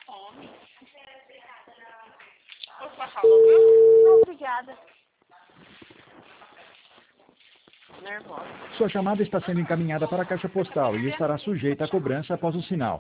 fome. Posso passar logo? Não, obrigada. Nervosa. Sua chamada está sendo encaminhada para a caixa postal e estará sujeita a cobrança após o sinal.